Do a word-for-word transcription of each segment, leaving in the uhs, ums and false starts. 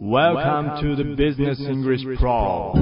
Welcome to the Business English Pro。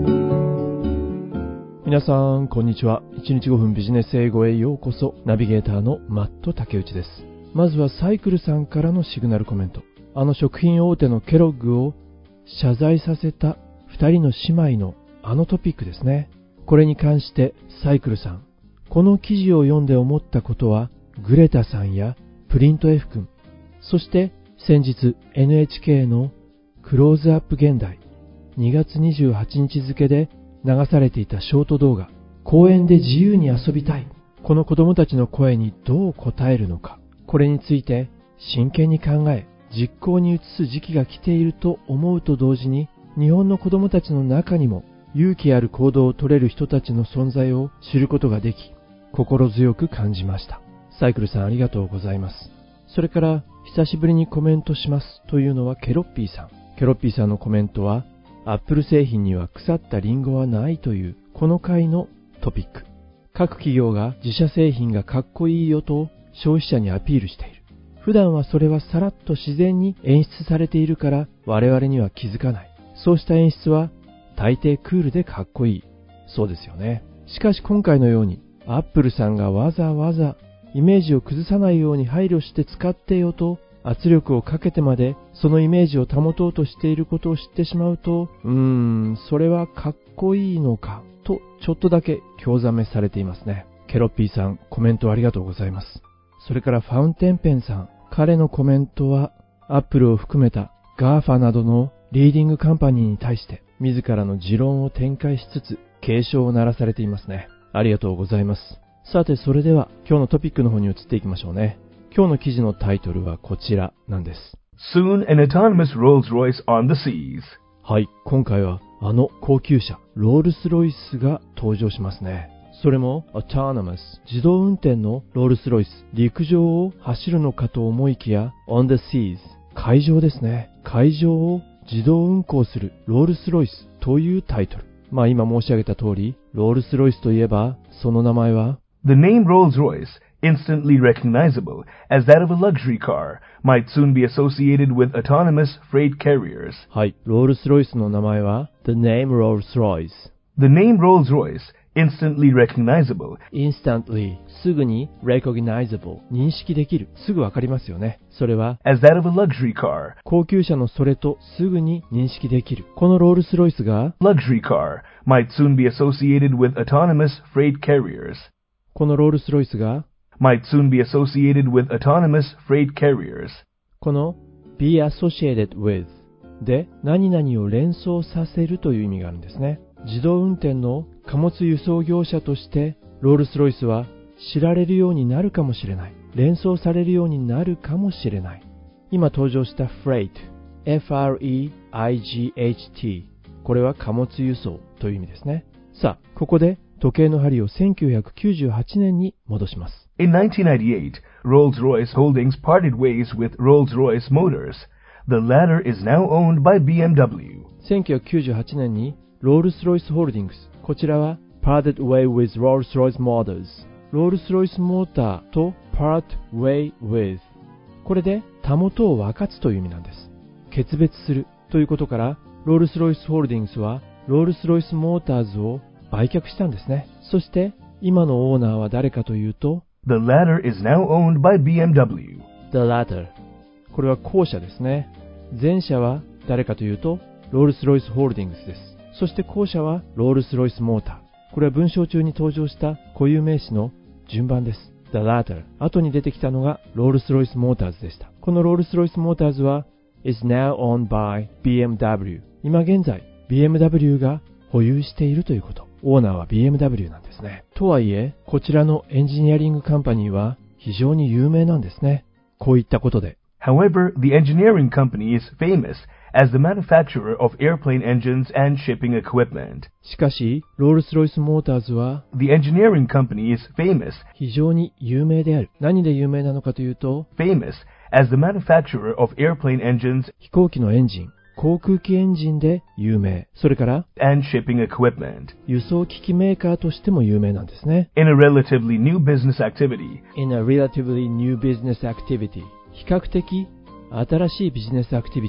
皆さんこんにちは。いちにちごふんビジネス英語へようこそ。ナビゲーターのマット竹内です。まずはサイクルさんからのシグナルコメント。あの食品大手のケロッグを謝罪させたふたりの姉妹のあのトピックですね。これに関してサイクルさん、この記事を読んで思ったことは、グレタさんやプリント F 君、そして先日 エヌエイチケー のクローズアップ現代にがつにじゅうはちにち付で流されていたショート動画、公園で自由に遊びたい、この子供たちの声にどう応えるのか、これについて真剣に考え実行に移す時期が来ていると思うと同時に、日本の子供たちの中にも勇気ある行動を取れる人たちの存在を知ることができ、心強く感じました。サイクルさんありがとうございます。それから久しぶりにコメントしますというのはケロッピーさん。ケロッピーさんのコメントは、アップル製品には腐ったリンゴはないというこの回のトピック。各企業が自社製品がかっこいいよと消費者にアピールしている。普段はそれはさらっと自然に演出されているから我々には気づかない。そうした演出は大抵クールでかっこいい。そうですよね。しかし今回のようにアップルさんがわざわざイメージを崩さないように配慮して使ってよと圧力をかけてまでそのイメージを保とうとしていることを知ってしまうと、うーん、それはかっこいいのかとちょっとだけ興ざめされていますね。ケロッピーさん、コメントありがとうございます。それからファウンテンペンさん、彼のコメントはアップルを含めた ガーファ などのリーディングカンパニーに対して自らの持論を展開しつつ警鐘を鳴らされていますね。ありがとうございます。さてそれでは今日のトピックの方に移っていきましょうね。今日の記事のタイトルはこちらなんです。 Soon an autonomous Rolls-Royce on the seas。 はい、今回はあの高級車ロールスロイスが登場しますね。それも autonomous 自動運転のロールスロイス、陸上を走るのかと思いきや on the seas 海上ですね。海上を自動運行するロールスロイスというタイトル。まあ今申し上げた通り、ロールスロイスといえばその名前は The name Rolls-Royce, instantly recognizable as that of a luxury car, might soon be associated with autonomous freight carriers。 はい、ロールスロイスの名前は The name Rolls-Royce。 The name Rolls-Royce, instantly recognizable。 instantly すぐに recognizable 認識できる、すぐわかりますよね。それは as that of a luxury car。 高級車のそれとすぐに認識できる。このロールスロイスが luxury car might soon be associated with autonomous freight carriers。 このロールスロイスが might soon be associated with autonomous freight carriers。 この be associated with で何々を連想させるという意味があるんですね。自動運転の貨物輸送業者としてロールスロイスは知られるようになるかもしれない。連想されるようになるかもしれない。今登場した freight、 エフアールイーアイジーエイチティー、 これは貨物輸送という意味ですね。さあ、ここで時計の針をせんきゅうひゃくきゅうじゅうはちねんに戻します。 In nineteen ninety-eight, Rolls-Royce Holdings parted ways with Rolls-Royce Motors. The latter is now owned by ビーエムダブリュー。 せんきゅうひゃくきゅうじゅうはちねんにロールスロイスホールディングス、こちらは parted way with Rolls-Royce Motors、 ロールスロイスモーターと part way with、 これでたもとを分かつという意味なんです。決別するということから、ロールスロイスホールディングスはロールスロイスモーターズを売却したんですね。そして今のオーナーは誰かというと The latter is now owned by ビーエムダブリュー。 The latter、 これは後者ですね。前者は誰かというとロールスロイスホールディングスです。そして後者はロールスロイスモーター。これは文章中に登場した固有名詞の順番です。The latter、 後に出てきたのがロールスロイスモーターズでした。このロールスロイスモーターズは is now owned by ビーエムダブリュー。 今現在 ビーエムダブリュー が保有しているということ。オーナーは ビーエムダブリュー なんですね。とはいえ、こちらのエンジニアリングカンパニーは非常に有名なんですね。こういったことで。 However, the engineering company is famous as the manufacturer of airplane engines and shipping equipment. しかし、ロールスロイスモーターズは The engineering company is famous, 非常に有名である。何で有名なのかというと、 famous as the manufacturer of airplane engines 飛行機のエンジン、航空機エンジンで有名。それから and shipping equipment. 輸送機器メーカーとしても有名なんですね。 In a relatively new business activity. In a relatively new business activity。 比較的新しいビジネスアクティビティ。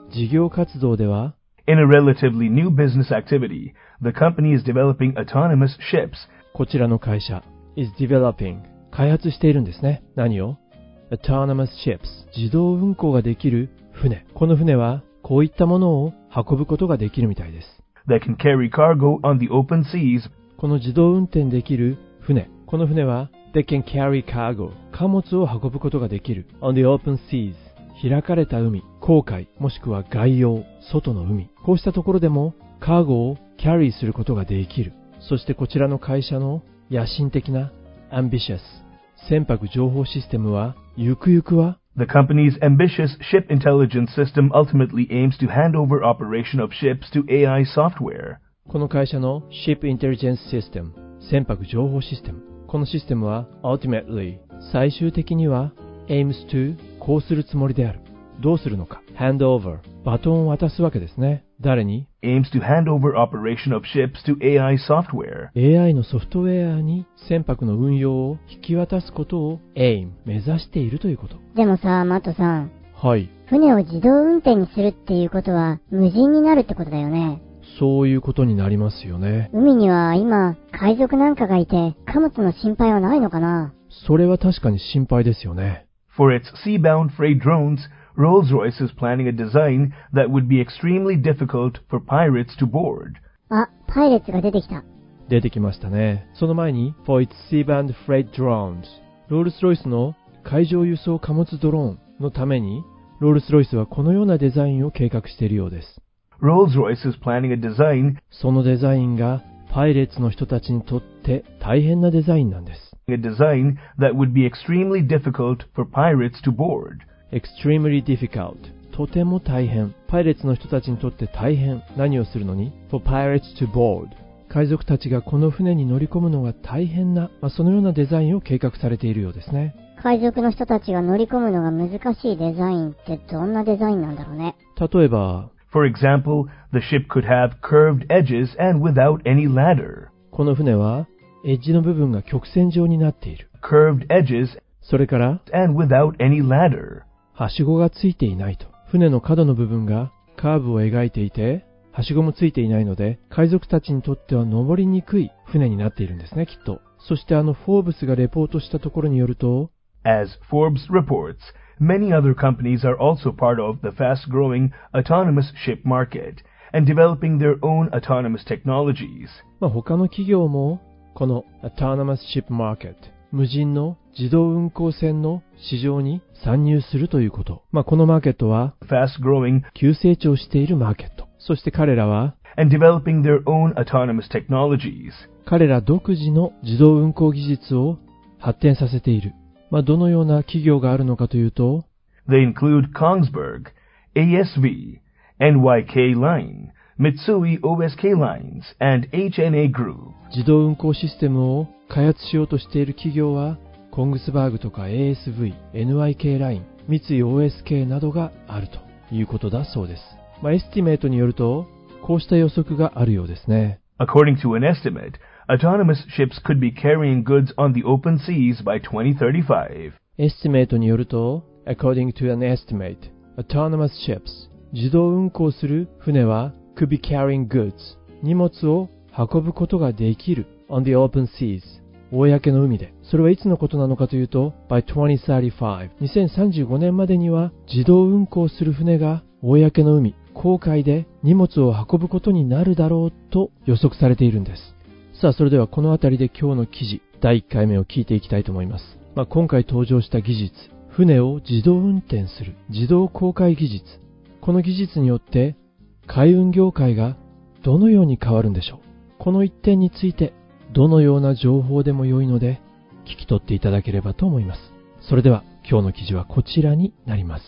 事業活動では、 In a relatively new business activity, the company is developing autonomous ships. こちらの会社 is developing 開発しているんですね。何を autonomous ships 自動運航ができる船。この船はこういったものを運ぶことができるみたいです。 That can carry cargo on the open seas. この自動運転できる船。この船は that can carry cargo 貨物を運ぶことができる on the open seas 開かれた海、航海もしくは外洋、外の海。こうしたところでもカーゴをキャリーすることができる。そしてこちらの会社の野心的な ambitious 船舶情報システムはゆくゆくは The company's ambitious ship intelligence system ultimately aims to hand over operation of ships toエーアイ software. この会社の Ship Intelligence System 船舶情報システム。このシステムは ultimately 最終的には aims to こうするつもりである。どうするのか hand over バトンを渡すわけですね。誰に aims to hand over operation of ships to エーアイ software. エーアイ のソフトウェアに船舶の運用を引き渡すことを aim 目指しているということ。 でもさ、マットさん。 はい。 船を自動運転にするっていうことは無人になるってことだよね。 そういうことになりますよね。 海には今、海賊なんかがいて貨物の心配はないのかな？ それは確かに心配ですよね。 For its sea-bound freight drones, Rolls-Royce is planning a design that would be extremely difficult for pirates to board. あ、パイレーツが出てきた。 出てきましたね。その前に For its sea-bound freight drones ロールスロイスの海上輸送貨物ドローンのためにロールスロイスはこのようなデザインを計画しているようです。 Rolls-Royce is planning a design そのデザインがパイレーツの人たちにとって大変なデザインなんです。 a design that would be extremely difficult for pirates to board. extremely difficult とても大変。パイレーツの人たちにとって大変。何をするのに for pirates to board 海賊たちがこの船に乗り込むのが大変な、まあ、そのようなデザインを計画されているようですね。 海賊の人たちが乗り込むのが難しいデザインってどんなデザインなんだろうね。 例えば For example, the ship could have curved edges and without any ladder. この船はエッジの部分が曲線状になっている。 Curved edges それから and without any ladder. はしごがついていないと。船の角の部分がカーブを描いていて、はしごもついていないので、海賊たちにとっては登りにくい船になっているんですね、きっと。そしてあのフォーブスがレポートしたところによると、 As Forbes reports, many other companies are also part of the fast-growing autonomous ship market and developing their own autonomous technologies. まあ他の企業もこの autonomous ship market 無人の自動運航船の市場に参入するということ。まあこのマーケットは fast-growing 急成長しているマーケット。そして彼らは and developing their own autonomous technologies. 彼ら独自の自動運航技術を発展させている。まあどのような企業があるのかというと、 They include Kongsberg, エーエスブイ, エヌワイケー Line, Mitsui オーエスケー Lines, and エイチエヌエー Group. 自動運航システムを開発しようとしている企業は、コングスバーグとか エーエスブイ、エヌワイケー ライン、三井 オーエスケー などがあるということだそうです。まあ、エスティメートによると、こうした予測があるようですね。 According to an estimate, autonomous ships could be carrying goods on the open seas by twenty thirty-five. エスティメートによると、According to an estimate, autonomous ships 自動運航する船は could be carrying goods 荷物を運ぶことができる on the open seas 公の海で。それはいつのことなのかというと by twenty thirty-five にせんさんじゅうごねんまでには自動運航する船が公の海航海で荷物を運ぶことになるだろうと予測されているんです。さあそれではこのあたりで今日の記事だいいっかいめを聞いていきたいと思います。まあ、今回登場した技術、船を自動運転する自動航海技術。この技術によって海運業界がどのように変わるんでしょう。この一点についてどのような情報でも良いので聞き取っていただければと思います。それでは今日の記事はこちらになります。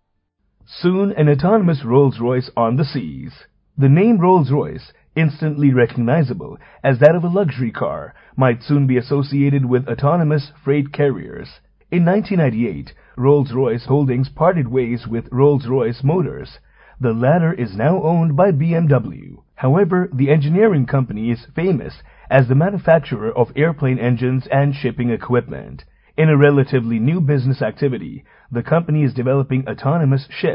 Soon an autonomous Rolls-Royce on the seas. The name Rolls-Royce, instantly recognizable as that of a luxury car, might soon be associated with autonomous freight carriers. In nineteen ninety-eight, Rolls-Royce Holdings parted ways with Rolls-Royce Motors. The latter is now owned by B M W. However, the engineering company is famous as the manufacturer of airplane engines and shipping equipment. In a relatively new business activity, the company is developing autonomous ships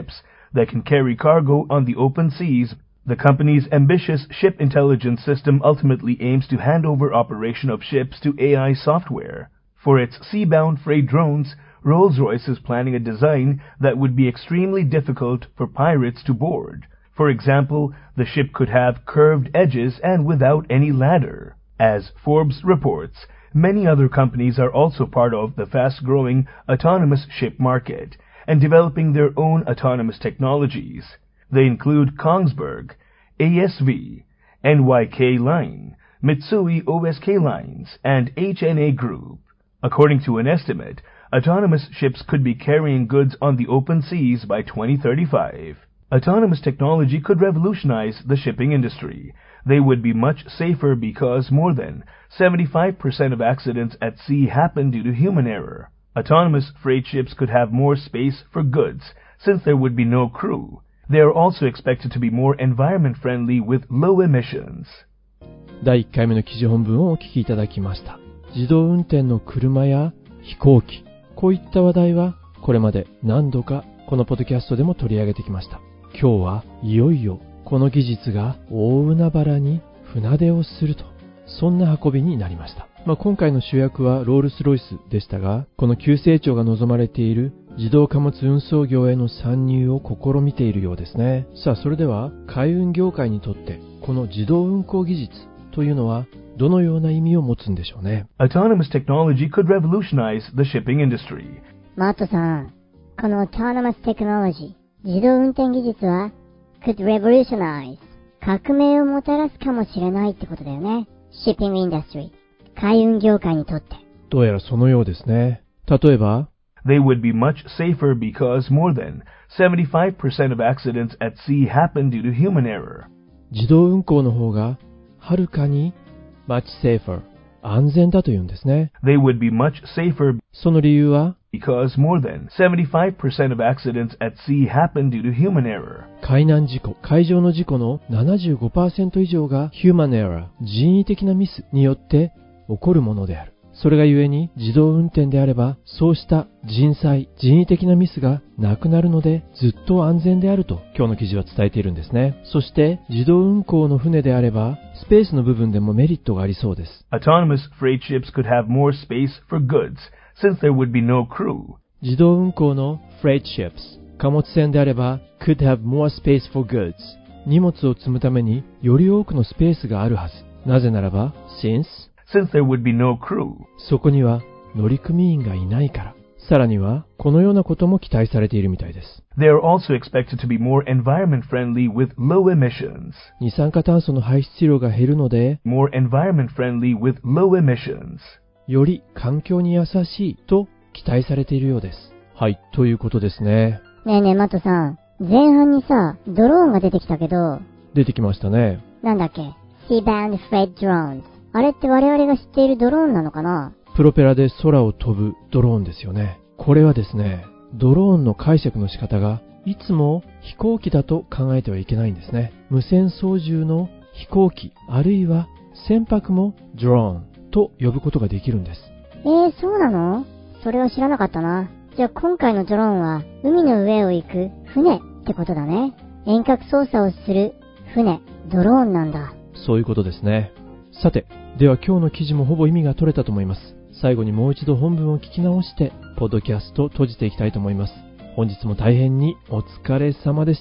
that can carry cargo on the open seas. The company's ambitious ship intelligence system ultimately aims to hand over operation of ships to A I software. For its sea-bound freight drones, Rolls-Royce is planning a design that would be extremely difficult for pirates to board. For example, the ship could have curved edges and without any ladder. As Forbes reports, many other companies are also part of the fast-growing autonomous ship market and developing their own autonomous technologies. They include Kongsberg, A S V, N Y K Line, Mitsui O S K Lines, and H N A Group. According to an estimate, autonomous ships could be carrying goods on the open seas by twenty thirty-five. Autonomous technology could revolutionize the shipping industry. They would be much safer because more than seventy-five percent of accidents at sea happen due to human error. Autonomous freight ships could have more space for goods since there would be no crew. They are also expected to be more environment-friendly with low emissions. だいいっかいめの記事本文をお聞きいただきました。自動運転の車や飛行機、こういった話題はこれまで何度かこのポッドキャストでも取り上げてきました。今日はいよいよこの技術が大海原に船出をすると、そんな運びになりました。まあ、今回の主役はロールスロイスでしたが、この急成長が望まれている自動貨物運送業への参入を試みているようですね。さあ、それでは海運業界にとってこの自動運航技術というのはどのような意味を持つんでしょうね。 Autonomous technology could revolutionize the shipping industry. マットさん、この Autonomous Technology、自動運転技術は could revolutionize、革命をもたらすかもしれないってことだよね。Shipping Industry、海運業界にとって。 どうやらそのようですね。例えば、 They would be much safer because more than seventy-five percent of accidents at sea happen due to human error. 自動運航の方がはるかに much safer、安全だというんですね。 They would be much safer その理由は because more than seventy-five percent of accidents at sea happen due to human error. 海難事故、海上の事故の ななじゅうごパーセント 以上が human error、人為的なミスによって起こるものである。それがゆえに自動運転であればそうした人災、人為的なミスがなくなるのでずっと安全であると今日の記事は伝えているんですね。そして自動運航の船であればスペースの部分でもメリットがありそうです。 Autonomous freight ships could have more space for goods since there would be no crew. 自動運航の freight ships、貨物船であれば could have more space for goods、荷物を積むためにより多くのスペースがあるはず。なぜならば since Since there would be no crew. そこには乗組員がいないから。さらにはこのようなことも期待されているみたいです。 They are also expected to be more environment friendly with low emissions. 二酸化炭素の排出量が減るので More environment friendly with low emissions. より環境に優しいと期待されているようです。はい、ということですね。 ねえねえ、マットさん、前半にさ、ドローンが出てきたけど、 出てきましたね。 なんだっけ Sea-bound freight drones。あれって我々が知っているドローンなのかな？ プロペラで空を飛ぶドローンですよね。これはですね、ドローンの解釈の仕方がいつも飛行機だと考えてはいけないんですね。無線操縦の飛行機あるいは船舶もドローンと呼ぶことができるんです。 えー、そうなの？それは知らなかったな。じゃあ今回のドローンは海の上を行く船ってことだね。遠隔操作をする船、ドローンなんだ。 そういうことですね。さて、では今日の記事もほぼ意味が取れたと思います。最後にもう一度本文を聞き直して、ポッドキャストを閉じていきたいと思います。本日も大変にお疲れ様でした。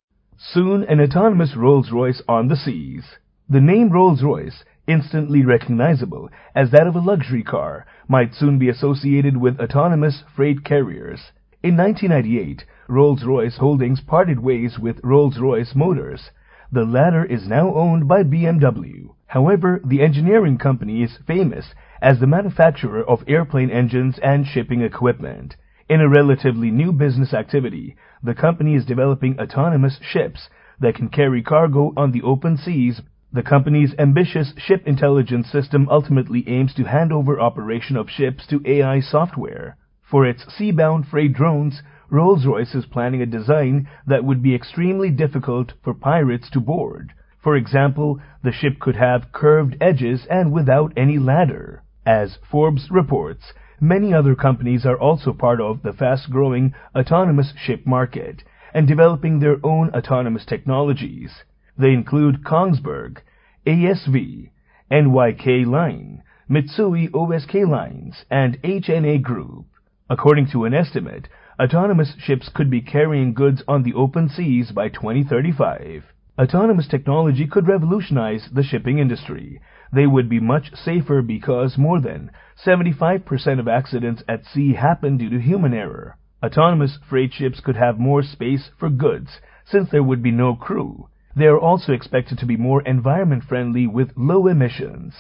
Soon an autonomous Rolls-Royce on the seas. The name Rolls-Royce, instantly recognizable as that of a luxury car, might soon be associated with autonomous freight carriers. In nineteen ninety-eight, Rolls-Royce Holdings parted ways with Rolls-Royce Motors. The latter is now owned by B M W. However, the engineering company is famous as the manufacturer of airplane engines and shipping equipment. In a relatively new business activity, the company is developing autonomous ships that can carry cargo on the open seas. The company's ambitious ship intelligence system ultimately aims to hand over operation of ships to A I software. For its sea-bound freight drones, Rolls-Royce is planning a design that would be extremely difficult for pirates to board. For example, the ship could have curved edges and without any ladder. As Forbes reports, many other companies are also part of the fast-growing autonomous ship market and developing their own autonomous technologies. They include Kongsberg, A S V, N Y K Line, Mitsui O S K Lines, and H N A Group. According to an estimate, autonomous ships could be carrying goods on the open seas by twenty thirty-five. Autonomous technology could revolutionize the shipping industry. They would be much safer because more than seventy-five percent of accidents at sea happen due to human error. Autonomous freight ships could have more space for goods since there would be no crew. They are also expected to be more environment-friendly with low emissions.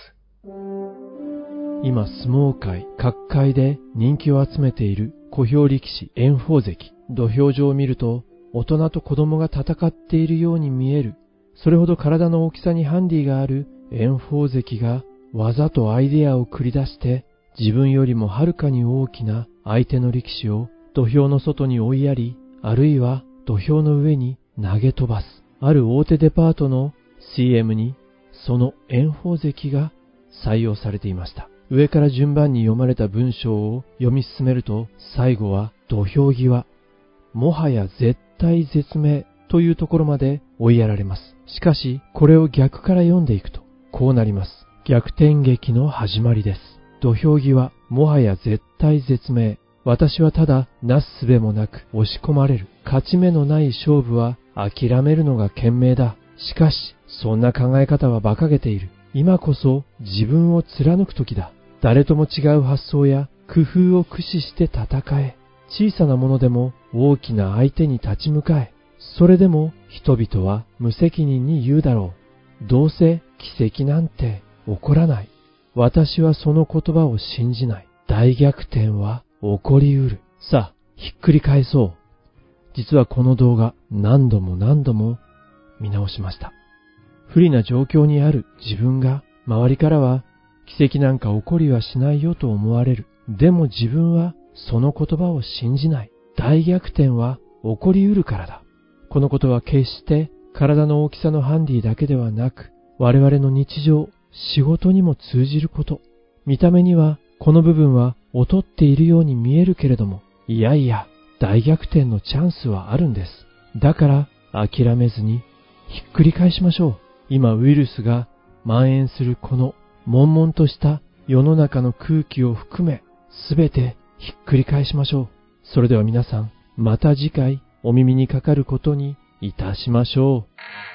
今、相撲界、各界で人気を集めている小兵力士、炎鵬関。土俵上を見ると、大人と子供が戦っているように見える。それほど体の大きさにハンディがある炎鵬関が、技とアイデアを繰り出して、自分よりもはるかに大きな相手の力士を土俵の外に追いやり、あるいは土俵の上に投げ飛ばす。ある大手デパートの シーエム に、その炎鵬関が採用されていました。上から順番に読まれた文章を読み進めると、最後は土俵際、もはや絶対絶命というところまで追いやられます。しかし、これを逆から読んでいくと、こうなります。逆転劇の始まりです。土俵際、もはや絶対絶命。私はただ、なすすべもなく押し込まれる。勝ち目のない勝負は諦めるのが賢明だ。しかし、そんな考え方は馬鹿げている。今こそ自分を貫く時だ。誰とも違う発想や工夫を駆使して戦え。小さなものでも大きな相手に立ち向かえ。それでも人々は無責任に言うだろう。どうせ奇跡なんて起こらない。私はその言葉を信じない。大逆転は起こりうる。さあ、ひっくり返そう。実はこの動画何度も何度も見直しました。不利な状況にある自分が周りからは奇跡なんか起こりはしないよと思われる。でも自分はその言葉を信じない。大逆転は起こりうるからだ。このことは決して体の大きさのハンディだけではなく、我々の日常、仕事にも通じること。見た目にはこの部分は劣っているように見えるけれども、いやいや、大逆転のチャンスはあるんです。だから諦めずにひっくり返しましょう。今ウイルスが蔓延するこの悶々とした世の中の空気を含め、すべてひっくり返しましょう。それでは皆さん、また次回お耳にかかることにいたしましょ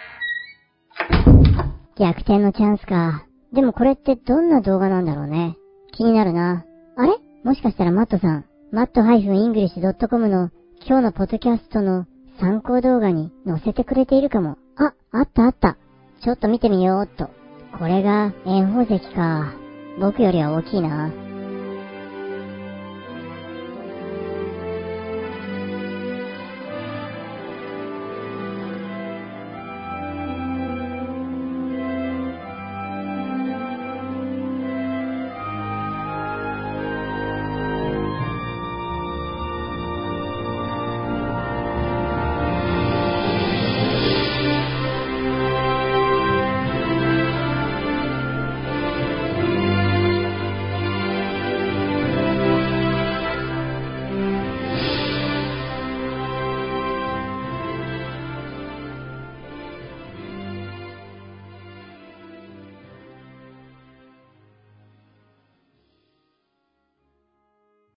う。逆転のチャンスか。でもこれってどんな動画なんだろうね。気になるな。あれ？もしかしたらマットさん、マット イングリッシュドットコム の今日のポッドキャストの参考動画に載せてくれているかも。あ、あったあった。ちょっと見てみようっと。これが炎鵬関か。僕よりは大きいな。